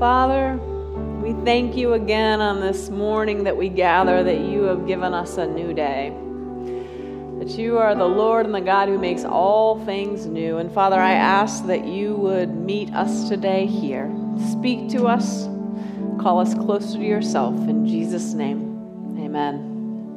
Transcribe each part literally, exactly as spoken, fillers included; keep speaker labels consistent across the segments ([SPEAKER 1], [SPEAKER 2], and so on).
[SPEAKER 1] Father, we thank you again on this morning that we gather, that you have given us a new day, that you are the Lord and the God who makes all things new. And Father, I ask that you would meet us today here. Speak to us, call us closer to yourself. In Jesus' name, amen.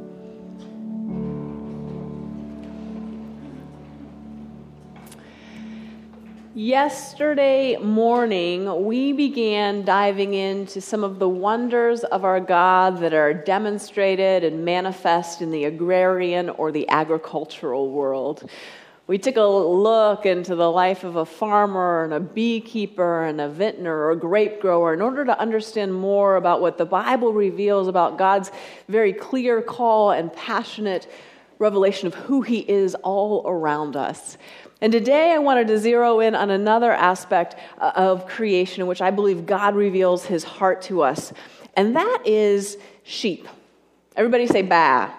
[SPEAKER 1] Yesterday morning, we began diving into some of the wonders of our God that are demonstrated and manifest in the agrarian or the agricultural world. We took a look into the life of a farmer and a beekeeper and a vintner or a grape grower in order to understand more about what the Bible reveals about God's very clear call and passionate revelation of who he is all around us. And today I wanted to zero in on another aspect of creation in which I believe God reveals his heart to us, and that is sheep. Everybody say bah.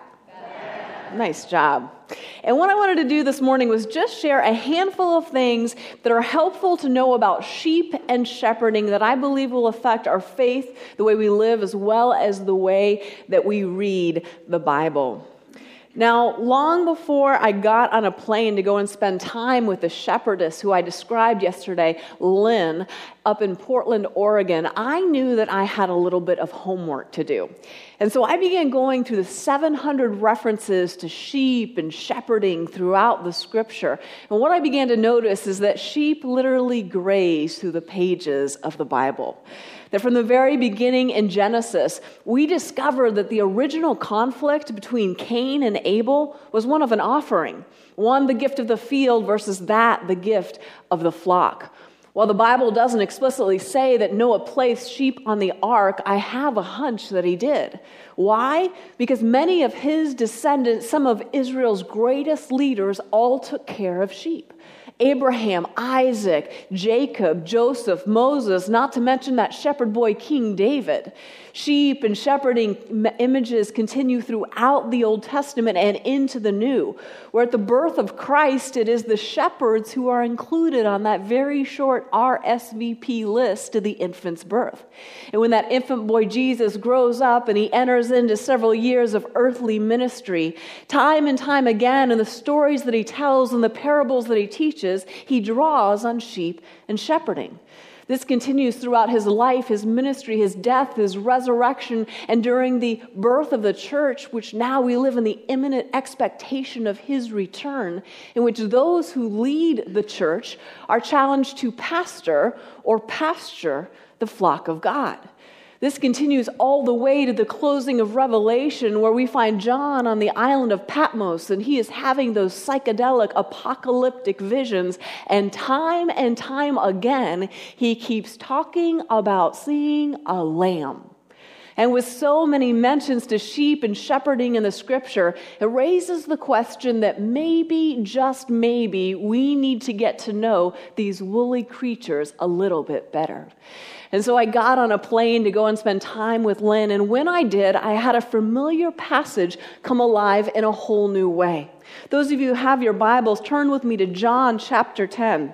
[SPEAKER 1] Bah. Nice job. And what I wanted to do this morning was just share a handful of things that are helpful to know about sheep and shepherding that I believe will affect our faith, the way we live, as well as the way that we read the Bible. Now, long before I got on a plane to go and spend time with the shepherdess who I described yesterday, Lynn, up in Portland, Oregon, I knew that I had a little bit of homework to do. And so I began going through the seven hundred references to sheep and shepherding throughout the scripture. And what I began to notice is that sheep literally graze through the pages of the Bible. That from the very beginning in Genesis, we discovered that the original conflict between Cain and Abel was one of an offering. One, the gift of the field, versus that, the gift of the flock. While the Bible doesn't explicitly say that Noah placed sheep on the ark, I have a hunch that he did. Why? Because many of his descendants, some of Israel's greatest leaders, all took care of sheep. Abraham, Isaac, Jacob, Joseph, Moses, not to mention that shepherd boy King David. Sheep and shepherding images continue throughout the Old Testament and into the New, where at the birth of Christ, it is the shepherds who are included on that very short R S V P list to the infant's birth. And when that infant boy Jesus grows up and he enters into several years of earthly ministry, time and time again in the stories that he tells and the parables that he teaches, he draws on sheep and shepherding. This continues throughout his life, his ministry, his death, his resurrection, and during the birth of the church, which now we live in the imminent expectation of his return, in which those who lead the church are challenged to pastor or pasture the flock of God. This continues all the way to the closing of Revelation, where we find John on the island of Patmos, and he is having those psychedelic apocalyptic visions, and time and time again, he keeps talking about seeing a lamb. And with so many mentions to sheep and shepherding in the scripture, it raises the question that maybe, just maybe, we need to get to know these woolly creatures a little bit better. And so I got on a plane to go and spend time with Lynn, and when I did, I had a familiar passage come alive in a whole new way. Those of you who have your Bibles, turn with me to John chapter ten.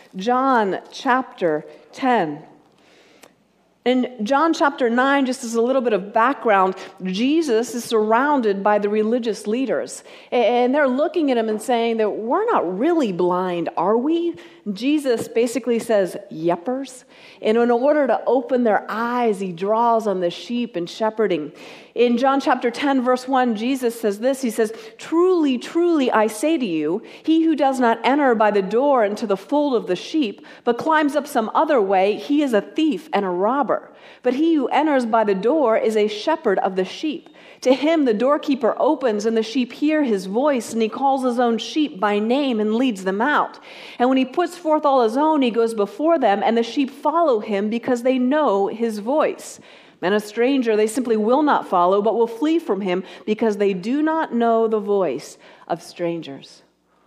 [SPEAKER 1] John chapter ten. In John chapter nine, just as a little bit of background, Jesus is surrounded by the religious leaders. And they're looking at him and saying that we're not really blind, are we? Jesus basically says, yepers. And in order to open their eyes, he draws on the sheep and shepherding. In John chapter ten, verse one, Jesus says this. He says, truly, truly, I say to you, he who does not enter by the door into the fold of the sheep, but climbs up some other way, he is a thief and a robber. But he who enters by the door is a shepherd of the sheep. To him the doorkeeper opens, and the sheep hear his voice, and he calls his own sheep by name and leads them out. And when he puts forth all his own, he goes before them, and the sheep follow him because they know his voice. And a stranger they simply will not follow, but will flee from him because they do not know the voice of strangers.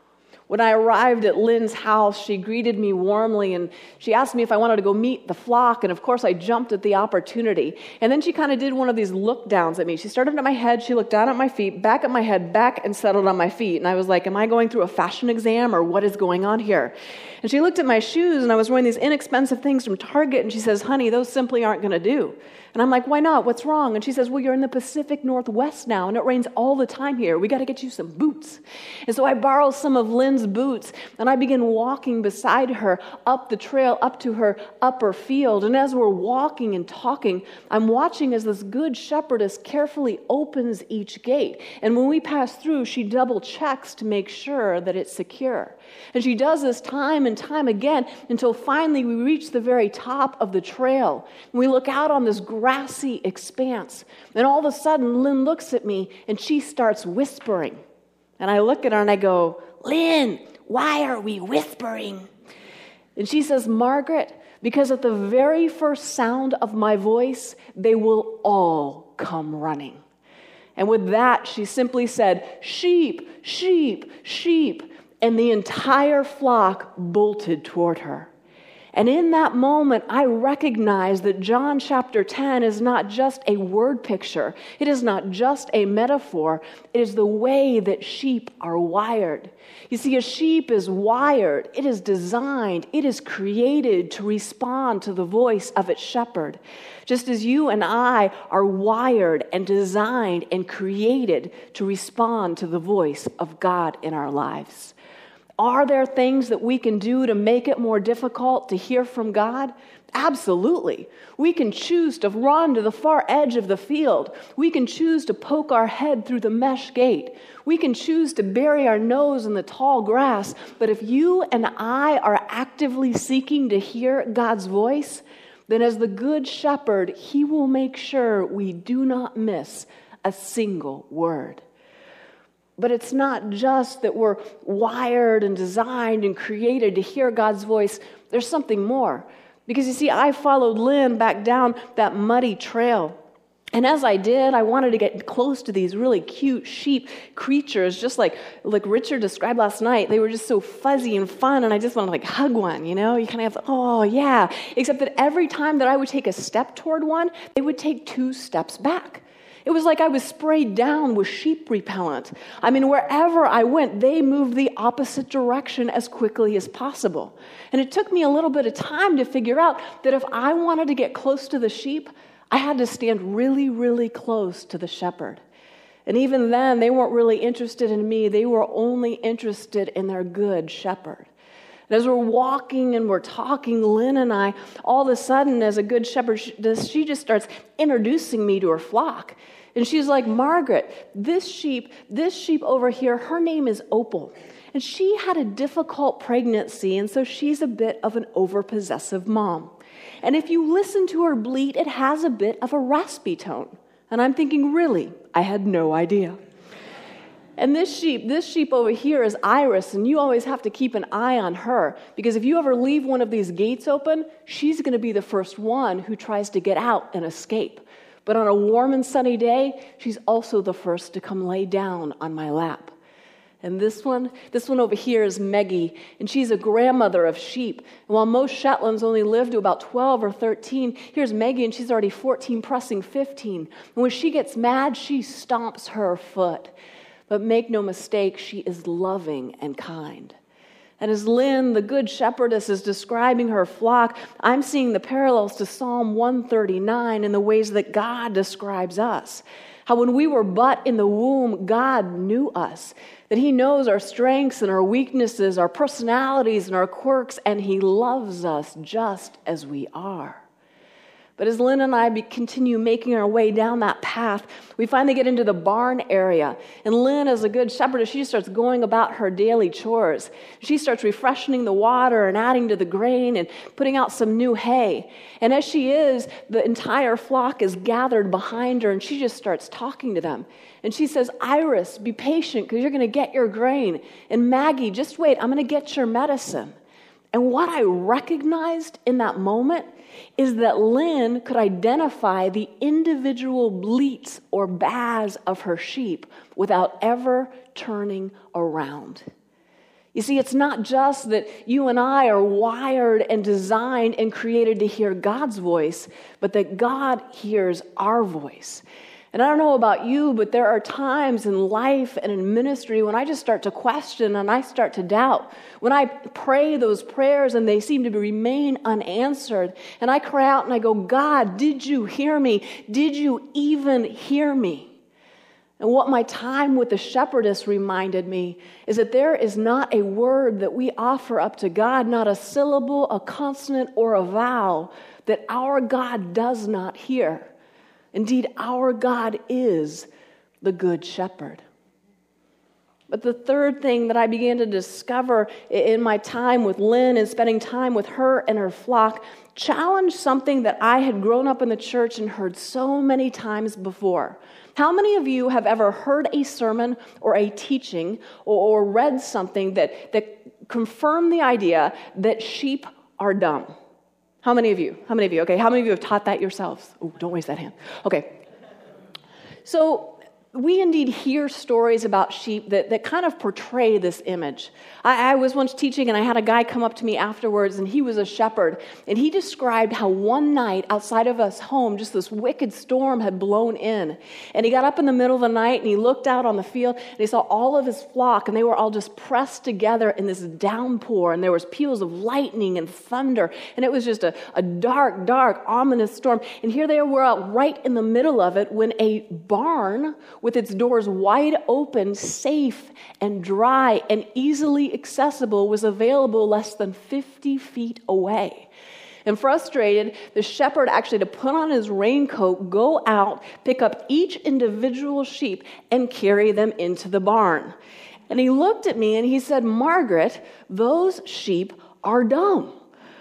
[SPEAKER 1] When I arrived at Lynn's house, she greeted me warmly, and she asked me if I wanted to go meet the flock, and of course I jumped at the opportunity. And then she kind of did one of these look downs at me. She started at my head, she looked down at my feet, back at my head, back and settled on my feet. And I was like, am I going through a fashion exam, or what is going on here? And she looked at my shoes, and I was wearing these inexpensive things from Target, and she says, honey, those simply aren't going to do. And I'm like, why not? What's wrong? And she says, well, you're in the Pacific Northwest now, and it rains all the time here. We got to get you some boots. And so I borrow some of Lynn's boots, and I begin walking beside her up the trail, up to her upper field. And as we're walking and talking, I'm watching as this good shepherdess carefully opens each gate. And when we pass through, she double checks to make sure that it's secure. And she does this time and time again until finally we reach the very top of the trail. And we look out on this grassy expanse. And all of a sudden, Lynn looks at me and she starts whispering. And I look at her and I go, Lynn, why are we whispering? And she says, Margaret, because at the very first sound of my voice, they will all come running. And with that, she simply said, sheep, sheep, sheep. And the entire flock bolted toward her. And in that moment, I recognized that John chapter ten is not just a word picture. It is not just a metaphor. It is the way that sheep are wired. You see, a sheep is wired. It is designed. It is created to respond to the voice of its shepherd. Just as you and I are wired and designed and created to respond to the voice of God in our lives. Are there things that we can do to make it more difficult to hear from God? Absolutely. We can choose to run to the far edge of the field. We can choose to poke our head through the mesh gate. We can choose to bury our nose in the tall grass. But if you and I are actively seeking to hear God's voice, then as the good shepherd, he will make sure we do not miss a single word. But it's not just that we're wired and designed and created to hear God's voice. There's something more. Because you see, I followed Lynn back down that muddy trail. And as I did, I wanted to get close to these really cute sheep creatures, just like, like Richard described last night. They were just so fuzzy and fun, and I just wanted to like hug one, you know? You kind of have, oh, yeah. Except that every time that I would take a step toward one, they would take two steps back. It was like I was sprayed down with sheep repellent. I mean, wherever I went, they moved the opposite direction as quickly as possible. And it took me a little bit of time to figure out that if I wanted to get close to the sheep, I had to stand really, really close to the shepherd. And even then, they weren't really interested in me. They were only interested in their good shepherd. And as we're walking and we're talking, Lynn and I, all of a sudden, as a good shepherd, she just starts introducing me to her flock. And she's like, Margaret, this sheep, this sheep over here, her name is Opal. And she had a difficult pregnancy, and so she's a bit of an overpossessive mom. And if you listen to her bleat, it has a bit of a raspy tone. And I'm thinking, really? I had no idea. And this sheep, this sheep over here is Iris, and you always have to keep an eye on her, because if you ever leave one of these gates open, she's going to be the first one who tries to get out and escape. But on a warm and sunny day, she's also the first to come lay down on my lap. And this one, this one over here is Meggie, and she's a grandmother of sheep. And while most Shetlands only live to about twelve or thirteen, here's Meggie, and she's already fourteen, pressing fifteen. And when she gets mad, she stomps her foot. But make no mistake, she is loving and kind. And as Lynn, the good shepherdess, is describing her flock, I'm seeing the parallels to Psalm one thirty-nine in the ways that God describes us. How when we were but in the womb, God knew us. That he knows our strengths and our weaknesses, our personalities and our quirks, and he loves us just as we are. But as Lynn and I be, continue making our way down that path, we finally get into the barn area. And Lynn, as a good shepherdess, she just starts going about her daily chores. She starts refreshing the water and adding to the grain and putting out some new hay. And as she is, the entire flock is gathered behind her, and she just starts talking to them. And she says, Iris, be patient because you're going to get your grain. And Maggie, just wait, I'm going to get your medicine. And what I recognized in that moment is that Lynn could identify the individual bleats or baas of her sheep without ever turning around. You see, it's not just that you and I are wired and designed and created to hear God's voice, but that God hears our voice. And I don't know about you, but there are times in life and in ministry when I just start to question and I start to doubt. When I pray those prayers and they seem to remain unanswered, and I cry out and I go, God, did you hear me? Did you even hear me? And what my time with the shepherdess reminded me is that there is not a word that we offer up to God, not a syllable, a consonant, or a vowel that our God does not hear. Indeed, our God is the Good Shepherd. But the third thing that I began to discover in my time with Lynn and spending time with her and her flock challenged something that I had grown up in the church and heard so many times before. How many of you have ever heard a sermon or a teaching or, or read something that, that confirmed the idea that sheep are dumb? How many of you? How many of you? Okay, how many of you have taught that yourselves? Oh, don't raise that hand. Okay. So we indeed hear stories about sheep that, that kind of portray this image. I, I was once teaching and I had a guy come up to me afterwards and he was a shepherd and he described how one night outside of us home just this wicked storm had blown in. And he got up in the middle of the night and he looked out on the field and he saw all of his flock and they were all just pressed together in this downpour and there was peals of lightning and thunder and it was just a, a dark, dark, ominous storm. And here they were out right in the middle of it when a barn with its doors wide open, safe and dry and easily accessible, was available less than fifty feet away. And frustrated, the shepherd actually had to put on his raincoat, go out, pick up each individual sheep, and carry them into the barn. And he looked at me and he said, Margaret, those sheep are dumb.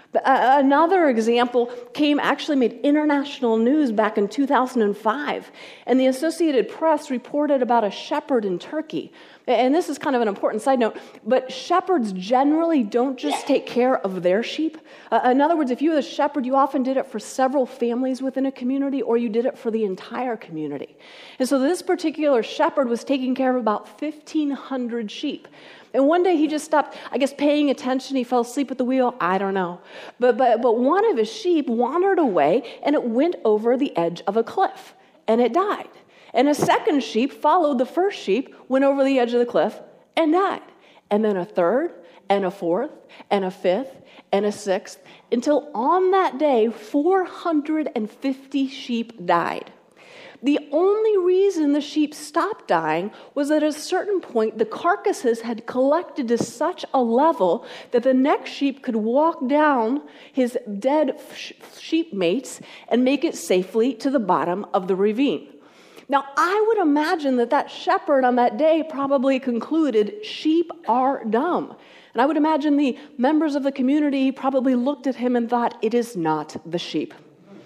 [SPEAKER 1] Another example came, actually made international news back in two thousand five, and the Associated Press reported about a shepherd in Turkey. And this is kind of an important side note, but shepherds generally don't just take care of their sheep. Uh, in other words, if you were a shepherd, you often did it for several families within a community, or you did it for the entire community. And so this particular shepherd was taking care of about fifteen hundred sheep. And one day he just stopped, I guess, paying attention. He fell asleep at the wheel. I don't know. But, but, but one of his sheep wandered away, and it went over the edge of a cliff, and it died. And a second sheep followed the first sheep, went over the edge of the cliff, and died. And then a third, and a fourth, and a fifth, and a sixth, until on that day, four hundred fifty sheep died. The only reason the sheep stopped dying was that at a certain point, the carcasses had collected to such a level that the next sheep could walk down his dead sheep mates and make it safely to the bottom of the ravine. Now, I would imagine that that shepherd on that day probably concluded, sheep are dumb. And I would imagine the members of the community probably looked at him and thought, it is not the sheep.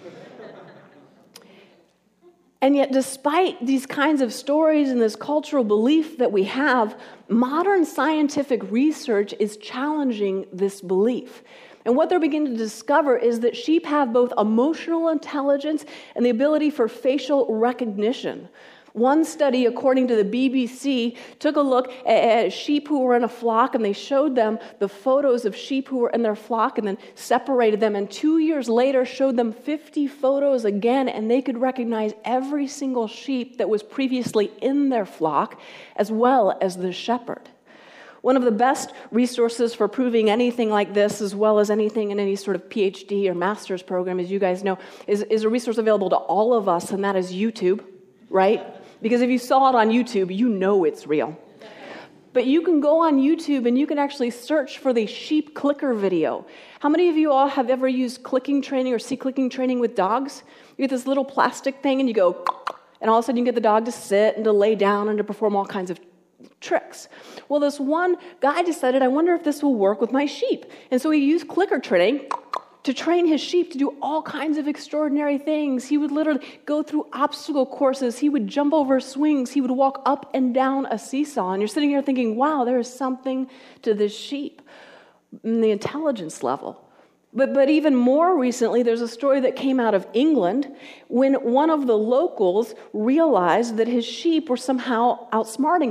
[SPEAKER 1] And yet, despite these kinds of stories and this cultural belief that we have, modern scientific research is challenging this belief. And what they're beginning to discover is that sheep have both emotional intelligence and the ability for facial recognition. One study, according to the B B C, took a look at sheep who were in a flock, and they showed them the photos of sheep who were in their flock and then separated them. And two years later, showed them fifty photos again, and they could recognize every single sheep that was previously in their flock, as well as the shepherd. One of the best resources for proving anything like this, as well as anything in any sort of P H D or master's program, as you guys know, is, is a resource available to all of us, and that is YouTube, right? Because if you saw it on YouTube, you know it's real. But you can go on YouTube and you can actually search for the sheep clicker video. How many of you all have ever used clicking training or C-clicking training with dogs? You get this little plastic thing and you go, and all of a sudden you get the dog to sit and to lay down and to perform all kinds of tricks. Well, this one guy decided, I wonder if this will work with my sheep. And so he used clicker training to train his sheep to do all kinds of extraordinary things. He would literally go through obstacle courses. He would jump over swings. He would walk up and down a seesaw. And you're sitting here thinking, wow, there is something to this sheep in the intelligence level. But, but even more recently, there's a story that came out of England when one of the locals realized that his sheep were somehow outsmarting him.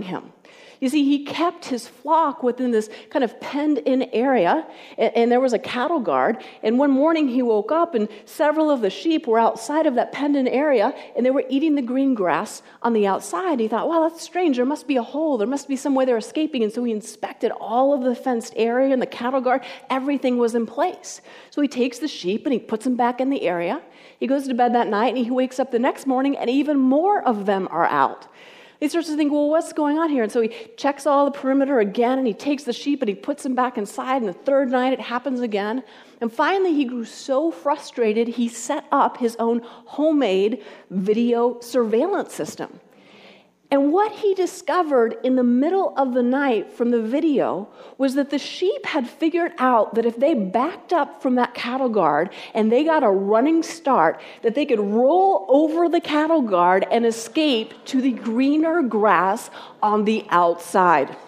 [SPEAKER 1] You see, he kept his flock within this kind of penned-in area, and, and there was a cattle guard, and one morning he woke up, and several of the sheep were outside of that penned-in area, and they were eating the green grass on the outside. He thought, well, that's strange. There must be a hole. There must be some way they're escaping, and so he inspected all of the fenced area and the cattle guard. Everything was in place. So he takes the sheep, and he puts them back in the area. He goes to bed that night, and he wakes up the next morning, and even more of them are out. He starts to think, well, what's going on here? And so he checks all the perimeter again, and he takes the sheep and he puts them back inside, and the third night it happens again. And finally he grew so frustrated, he set up his own homemade video surveillance system. And what he discovered in the middle of the night from the video was that the sheep had figured out that if they backed up from that cattle guard and they got a running start, that they could roll over the cattle guard and escape to the greener grass on the outside.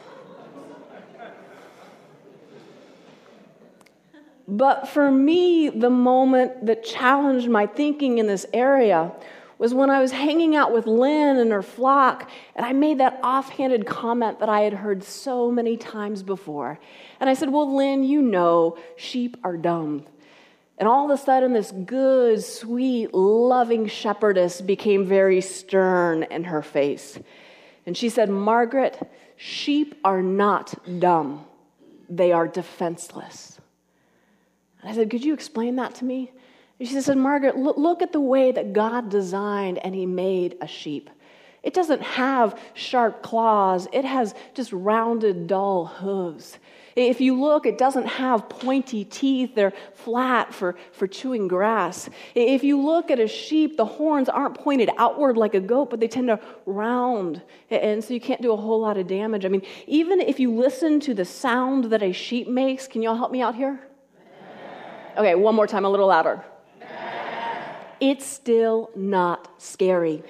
[SPEAKER 1] But for me, the moment that challenged my thinking in this area was when I was hanging out with Lynn and her flock, and I made that offhanded comment that I had heard so many times before. And I said, well, Lynn, you know, sheep are dumb. And all of a sudden, this good, sweet, loving shepherdess became very stern in her face. And she said, Margaret, sheep are not dumb. They are defenseless. And I said, could you explain that to me? She said, Margaret, look, look at the way that God designed and he made a sheep. It doesn't have sharp claws. It has just rounded, dull hooves. If you look, it doesn't have pointy teeth. They're flat for, for chewing grass. If you look at a sheep, the horns aren't pointed outward like a goat, but they tend to round, and so you can't do a whole lot of damage. I mean, even if you listen to the sound that a sheep makes, can y'all help me out here? Okay, one more time, a little louder. It's still not scary.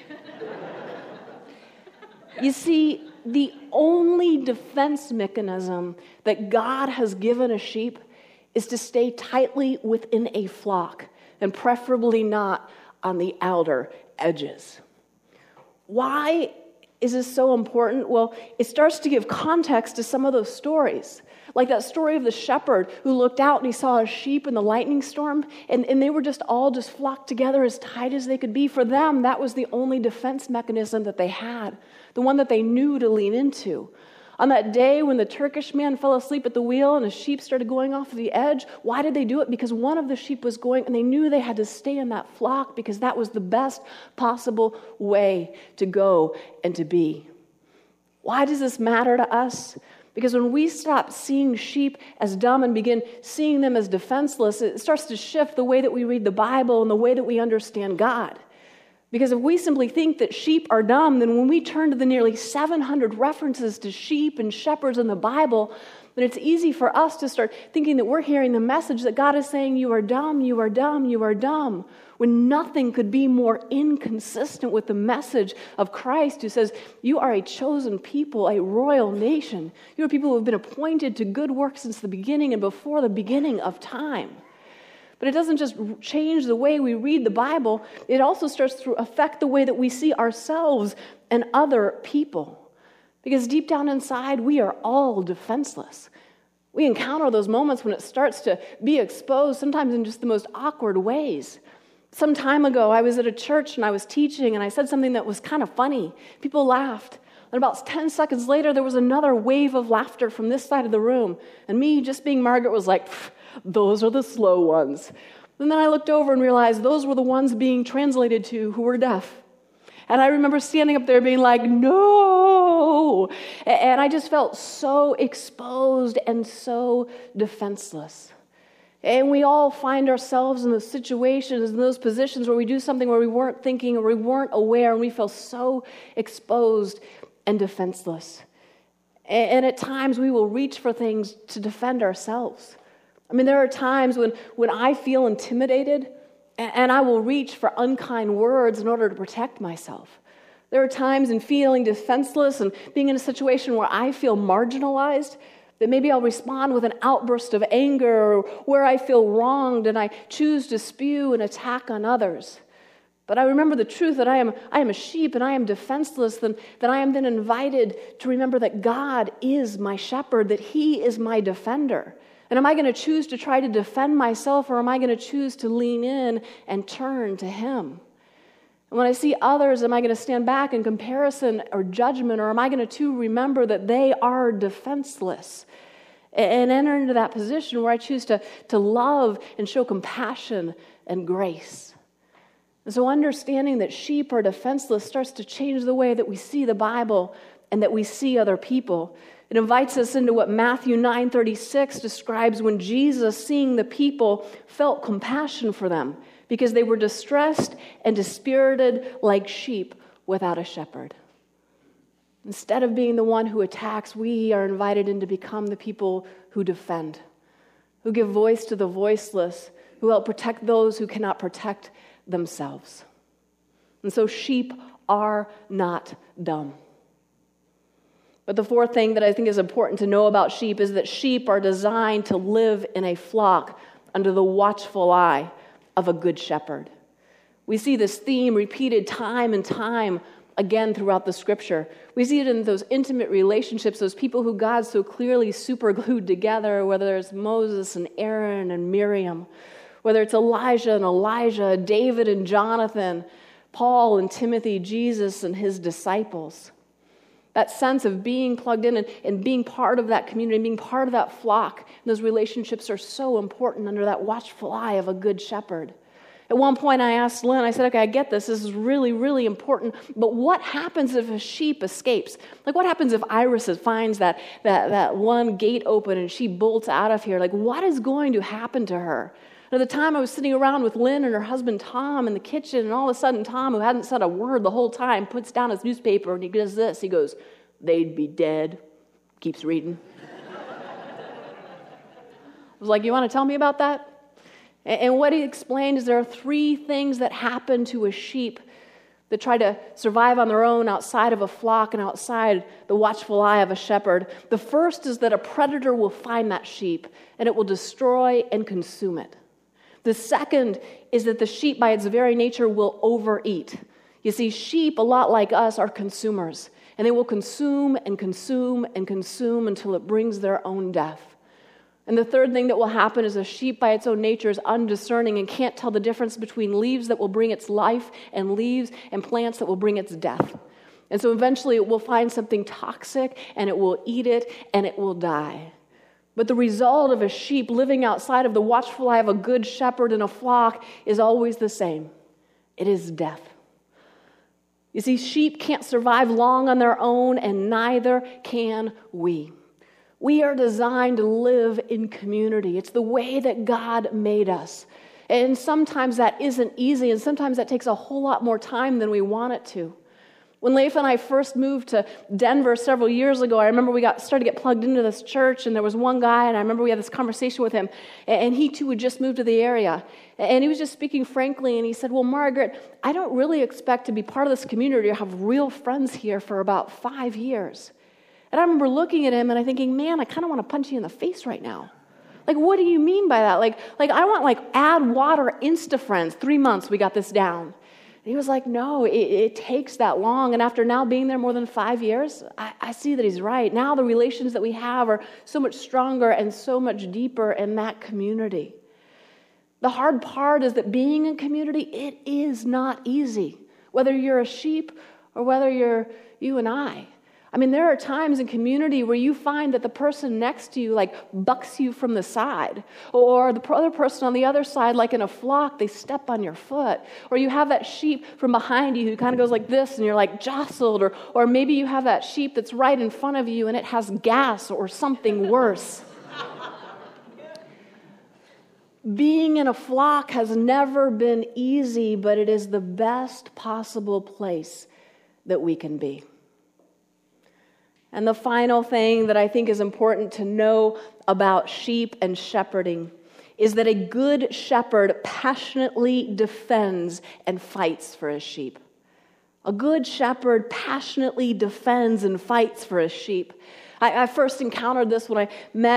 [SPEAKER 1] You see, the only defense mechanism that God has given a sheep is to stay tightly within a flock, and preferably not on the outer edges. Why is this so important? Well, it starts to give context to some of those stories. Like that story of the shepherd who looked out and he saw a sheep in the lightning storm, and, and they were just all just flocked together as tight as they could be. For them, that was the only defense mechanism that they had, the one that they knew to lean into. On that day when the Turkish man fell asleep at the wheel and the sheep started going off the edge, why did they do it? Because one of the sheep was going, and they knew they had to stay in that flock because that was the best possible way to go and to be. Why does this matter to us? Because when we stop seeing sheep as dumb and begin seeing them as defenseless, it starts to shift the way that we read the Bible and the way that we understand God. Because if we simply think that sheep are dumb, then when we turn to the nearly seven hundred references to sheep and shepherds in the Bible, then it's easy for us to start thinking that we're hearing the message that God is saying, you are dumb, you are dumb, you are dumb, when nothing could be more inconsistent with the message of Christ, who says, you are a chosen people, a royal nation. You are people who have been appointed to good works since the beginning and before the beginning of time. But it doesn't just change the way we read the Bible, it also starts to affect the way that we see ourselves and other people. Because deep down inside, we are all defenseless. We encounter those moments when it starts to be exposed, sometimes in just the most awkward ways. Some time ago, I was at a church and I was teaching, and I said something that was kind of funny. People laughed. And about ten seconds later, there was another wave of laughter from this side of the room. And me, just being Margaret, was like, those are the slow ones. And then I looked over and realized those were the ones being translated to who were deaf. And I remember standing up there being like, no! And I just felt so exposed and so defenseless. And we all find ourselves in those situations, in those positions where we do something where we weren't thinking or we weren't aware, and we feel so exposed and defenseless. And at times we will reach for things to defend ourselves. I mean, there are times when, when I feel intimidated, and I will reach for unkind words in order to protect myself. There are times in feeling defenseless and being in a situation where I feel marginalized, that maybe I'll respond with an outburst of anger, or where I feel wronged and I choose to spew an attack on others. but I remember the truth that I am I am a sheep and I am defenseless, then, then I am then invited to remember that God is my shepherd, that he is my defender. And am I going to choose to try to defend myself, or am I going to choose to lean in and turn to him? And when I see others, am I going to stand back in comparison or judgment, or am I going to too remember that they are defenseless and enter into that position where I choose to, to love and show compassion and grace? And so understanding that sheep are defenseless starts to change the way that we see the Bible and that we see other people. It invites us into what Matthew nine thirty-six describes when Jesus, seeing the people, felt compassion for them because they were distressed and dispirited like sheep without a shepherd. Instead of being the one who attacks, we are invited in to become the people who defend, who give voice to the voiceless, who help protect those who cannot protect themselves. And so sheep are not dumb. But the fourth thing that I think is important to know about sheep is that sheep are designed to live in a flock under the watchful eye of a good shepherd. We see this theme repeated time and time again throughout the scripture. We see it in those intimate relationships, those people who God so clearly superglued together, whether it's Moses and Aaron and Miriam, whether it's Elijah and Elijah, David and Jonathan, Paul and Timothy, Jesus and his disciples. That sense of being plugged in and, and being part of that community, and being part of that flock, and those relationships are so important under that watchful eye of a good shepherd. At one point I asked Lynn, I said, okay, I get this. This is really, really important. But what happens if a sheep escapes? Like what happens if Iris finds that, that, that one gate open and she bolts out of here? Like what is going to happen to her? And at the time I was sitting around with Lynn and her husband Tom in the kitchen, and all of a sudden Tom, who hadn't said a word the whole time, puts down his newspaper and he does this. He goes, "They'd be dead." Keeps reading. I was like, you want to tell me about that? And what he explained is there are three things that happen to a sheep that try to survive on their own outside of a flock and outside the watchful eye of a shepherd. The first is that a predator will find that sheep and it will destroy and consume it. The second is that the sheep by its very nature will overeat. You see, sheep, a lot like us, are consumers, and they will consume and consume and consume until it brings their own death. And the third thing that will happen is a sheep by its own nature is undiscerning and can't tell the difference between leaves that will bring its life and leaves and plants that will bring its death. And so eventually it will find something toxic and it will eat it and it will die. But the result of a sheep living outside of the watchful eye of a good shepherd in a flock is always the same. It is death. You see, sheep can't survive long on their own, and neither can we. We are designed to live in community. It's the way that God made us. And sometimes that isn't easy, and sometimes that takes a whole lot more time than we want it to. When Leif and I first moved to Denver several years ago, I remember we got started to get plugged into this church, and there was one guy, and I remember we had this conversation with him, and he too had just moved to the area. And he was just speaking frankly, and he said, well, Margaret, I don't really expect to be part of this community or have real friends here for about five years. And I remember looking at him and I thinking, man, I kind of want to punch you in the face right now. Like, what do you mean by that? Like, like I want like add water Insta-friends. Three months, we got this down. And he was like, no, it, it takes that long. And after now being there more than five years, I, I see that he's right. Now the relations that we have are so much stronger and so much deeper in that community. The hard part is that being in community, it is not easy. Whether you're a sheep or whether you're you and I. I mean, there are times in community where you find that the person next to you, like, bucks you from the side. Or the other person on the other side, like in a flock, they step on your foot. Or you have that sheep from behind you who kind of goes like this, and you're like jostled. Or, or maybe you have that sheep that's right in front of you, and it has gas or something worse. Being in a flock has never been easy, but it is the best possible place that we can be. And the final thing that I think is important to know about sheep and shepherding is that a good shepherd passionately defends and fights for his sheep. A good shepherd passionately defends and fights for his sheep. I, I first encountered this when I met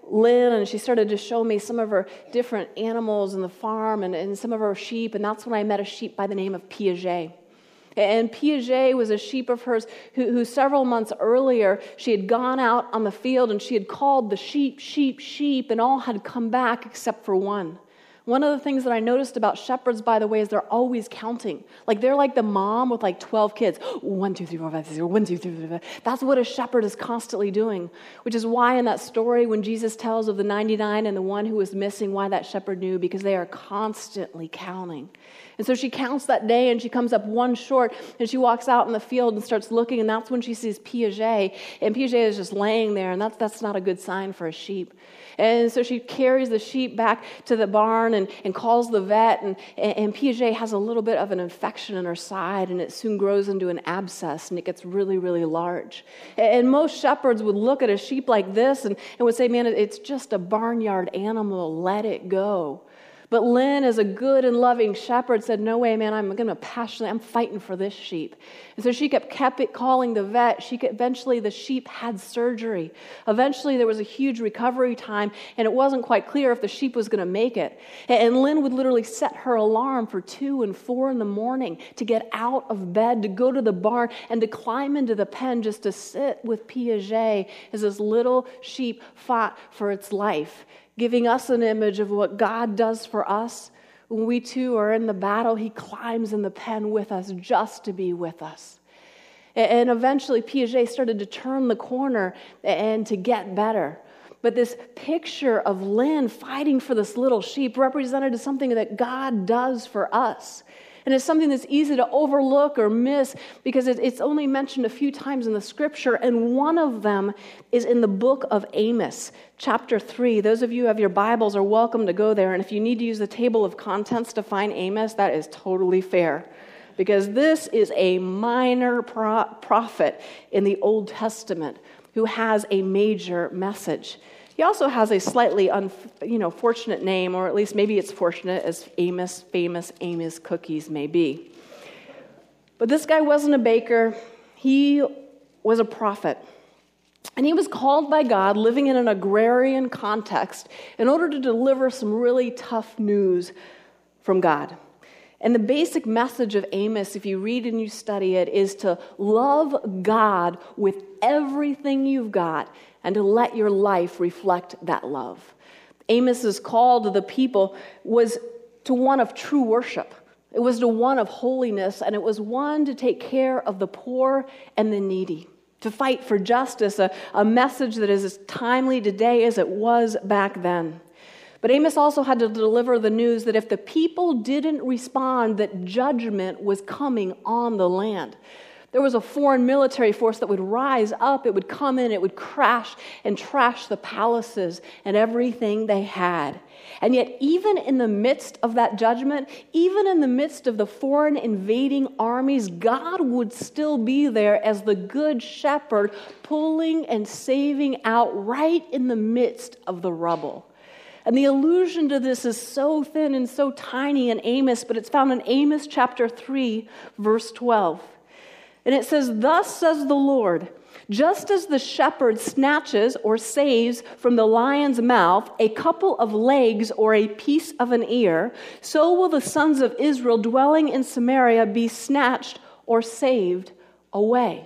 [SPEAKER 1] Lynn, and she started to show me some of her different animals in the farm and, and some of her sheep, and that's when I met a sheep by the name of Piaget. And Piaget was a sheep of hers who, who several months earlier, she had gone out on the field and she had called the sheep, sheep, sheep, and all had come back except for one. One of the things that I noticed about shepherds, by the way, is they're always counting. Like they're like the mom with like twelve kids. One, two, three, four, five, six, seven, one, two, three, four, five. That's what a shepherd is constantly doing, which is why in that story when Jesus tells of the ninety-nine and the one who was missing, why that shepherd knew, because they are constantly counting. And so she counts that day and she comes up one short and she walks out in the field and starts looking, and that's when she sees Piaget. And Piaget is just laying there, and that's, that's not a good sign for a sheep. And so she carries the sheep back to the barn and, and calls the vet, and, and Piaget has a little bit of an infection in her side, and it soon grows into an abscess, and it gets really, really large. And most shepherds would look at a sheep like this and, and would say, man, it's just a barnyard animal, let it go. But Lynn, as a good and loving shepherd, said, no way, man, I'm going to passionately, I'm fighting for this sheep. And so she kept, kept it calling the vet. She could, eventually, the sheep had surgery. Eventually, there was a huge recovery time, and it wasn't quite clear if the sheep was going to make it. And Lynn would literally set her alarm for two and four in the morning to get out of bed, to go to the barn, and to climb into the pen just to sit with Piaget as this little sheep fought for its life, giving us an image of what God does for us. When we too are in the battle, he climbs in the pen with us just to be with us. And eventually Piaget started to turn the corner and to get better. But this picture of Lynn fighting for this little sheep represented something that God does for us. And it's something that's easy to overlook or miss because it's only mentioned a few times in the scripture, and one of them is in the book of Amos, chapter three. Those of you who have your Bibles are welcome to go there, and if you need to use the table of contents to find Amos, that is totally fair, because this is a minor pro- prophet in the Old Testament who has a major message. He also has a slightly un, you know, fortunate name, or at least maybe it's fortunate as Amos, famous Amos cookies may be. But this guy wasn't a baker. He was a prophet. And he was called by God, living in an agrarian context, in order to deliver some really tough news from God. And the basic message of Amos, if you read and you study it, is to love God with everything you've got and to let your life reflect that love. Amos's call to the people was to one of true worship. It was to one of holiness, and it was one to take care of the poor and the needy, to fight for justice, a, a message that is as timely today as it was back then. But Amos also had to deliver the news that if the people didn't respond, that judgment was coming on the land. There was a foreign military force that would rise up, it would come in, it would crash and trash the palaces and everything they had. And yet, even in the midst of that judgment, even in the midst of the foreign invading armies, God would still be there as the good shepherd, pulling and saving out right in the midst of the rubble. And the allusion to this is so thin and so tiny in Amos, but it's found in Amos chapter three, verse twelve. And it says, "Thus says the Lord, just as the shepherd snatches or saves from the lion's mouth a couple of legs or a piece of an ear, so will the sons of Israel dwelling in Samaria be snatched or saved away."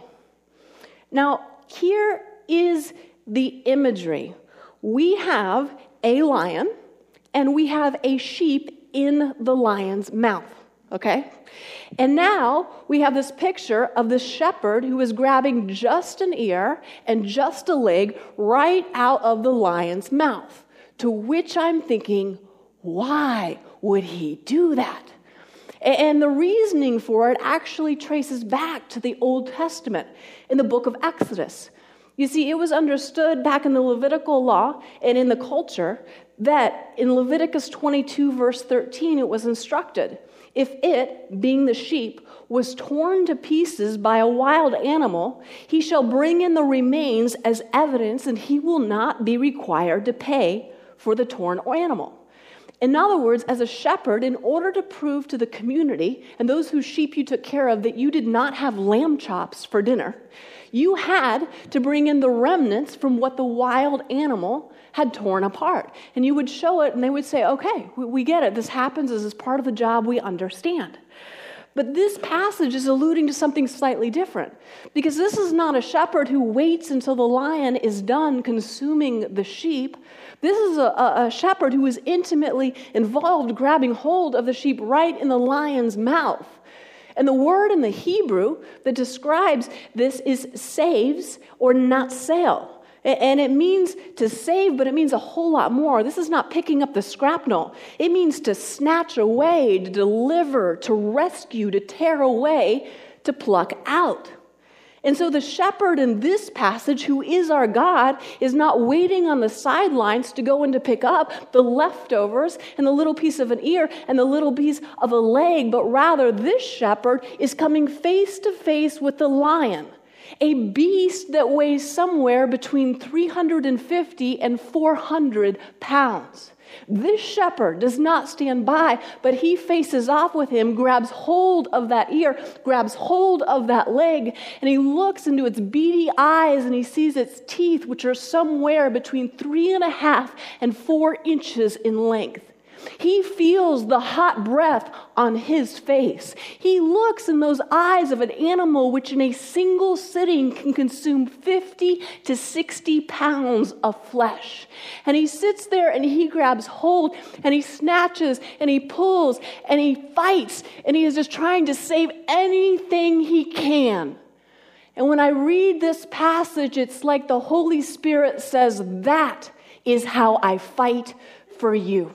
[SPEAKER 1] Now, here is the imagery. We have a lion and we have a sheep in the lion's mouth, okay? And now we have this picture of the shepherd who is grabbing just an ear and just a leg right out of the lion's mouth, to which I'm thinking, why would he do that? And the reasoning for it actually traces back to the Old Testament in the book of Exodus. You see, it was understood back in the Levitical law and in the culture that in Leviticus twenty-two, verse thirteen, it was instructed, if it, being the sheep, was torn to pieces by a wild animal, he shall bring in the remains as evidence, and he will not be required to pay for the torn animal. In other words, as a shepherd, in order to prove to the community and those whose sheep you took care of that you did not have lamb chops for dinner, you had to bring in the remnants from what the wild animal had torn apart. And you would show it, and they would say, okay, we, we get it. This happens. This is part of the job. We understand. But this passage is alluding to something slightly different, because this is not a shepherd who waits until the lion is done consuming the sheep. This is a, a, a shepherd who is intimately involved grabbing hold of the sheep right in the lion's mouth. And the word in the Hebrew that describes this is saves or natsael. And it means to save, but it means a whole lot more. This is not picking up the shrapnel. It means to snatch away, to deliver, to rescue, to tear away, to pluck out. And so the shepherd in this passage, who is our God, is not waiting on the sidelines to go and to pick up the leftovers and the little piece of an ear and the little piece of a leg, but rather this shepherd is coming face to face with the lion, a beast that weighs somewhere between three hundred fifty and four hundred pounds. This shepherd does not stand by, but he faces off with him, grabs hold of that ear, grabs hold of that leg, and he looks into its beady eyes and he sees its teeth, which are somewhere between three and a half and four inches in length. He feels the hot breath on his face. He looks in those eyes of an animal which in a single sitting can consume fifty to sixty pounds of flesh. And he sits there and he grabs hold and he snatches and he pulls and he fights and he is just trying to save anything he can. And when I read this passage, it's like the Holy Spirit says, that is how I fight for you.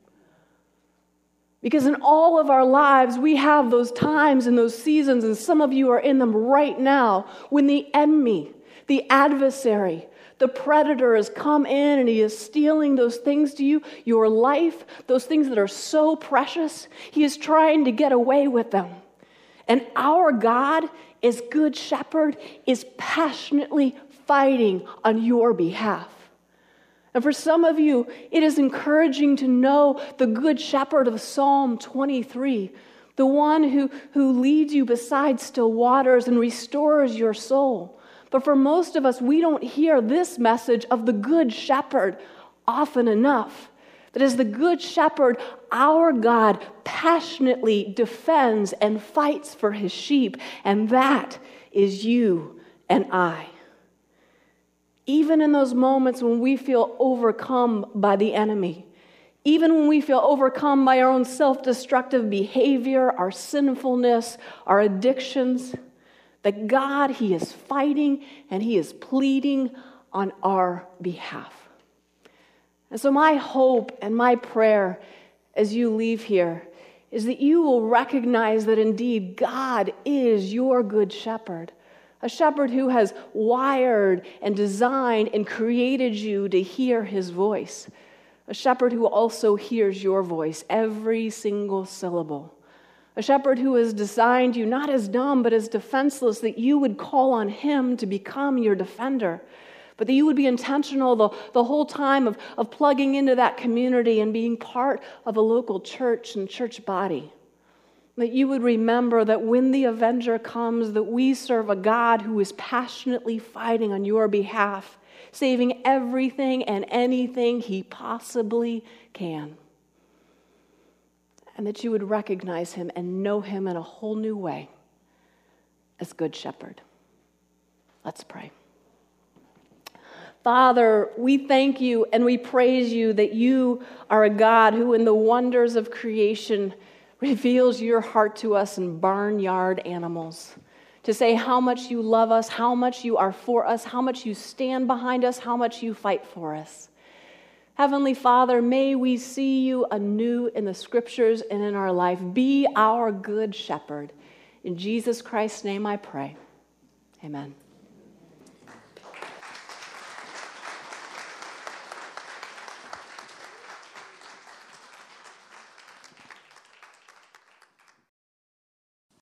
[SPEAKER 1] Because in all of our lives, we have those times and those seasons, and some of you are in them right now, when the enemy, the adversary, the predator has come in and he is stealing those things to you, your life, those things that are so precious. He is trying to get away with them. And our God, as Good Shepherd, is passionately fighting on your behalf. And for some of you, it is encouraging to know the Good Shepherd of Psalm twenty-three, the one who, who leads you beside still waters and restores your soul. But for most of us, we don't hear this message of the Good Shepherd often enough. That as the Good Shepherd, our God passionately defends and fights for his sheep, and that is you and I. Even in those moments when we feel overcome by the enemy, even when we feel overcome by our own self-destructive behavior, our sinfulness, our addictions, that God, he is fighting and he is pleading on our behalf. And so my hope and my prayer as you leave here is that you will recognize that indeed God is your Good Shepherd. A shepherd who has wired and designed and created you to hear his voice. A shepherd who also hears your voice, every single syllable. A shepherd who has designed you not as dumb, but as defenseless, that you would call on him to become your defender. But that you would be intentional the, the whole time of, of plugging into that community and being part of a local church and church body. That you would remember that when the avenger comes, that we serve a God who is passionately fighting on your behalf, saving everything and anything he possibly can. And that you would recognize him and know him in a whole new way as Good Shepherd. Let's pray. Father, we thank you and we praise you that you are a God who in the wonders of creation reveals your heart to us in barnyard animals, to say how much you love us, how much you are for us, how much you stand behind us, how much you fight for us. Heavenly Father, may we see you anew in the scriptures and in our life. Be our Good Shepherd. In Jesus Christ's name I pray. Amen.